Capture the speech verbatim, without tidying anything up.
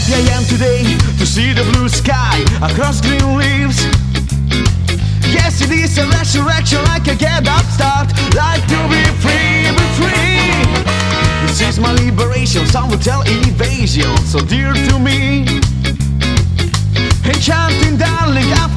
happy I am today to see the blue sky across green leaves. Yes, it is a resurrection, like a get up start, like to be free, be free. This is my liberation, some will tell evasion, so dear to me. Enchanting darling,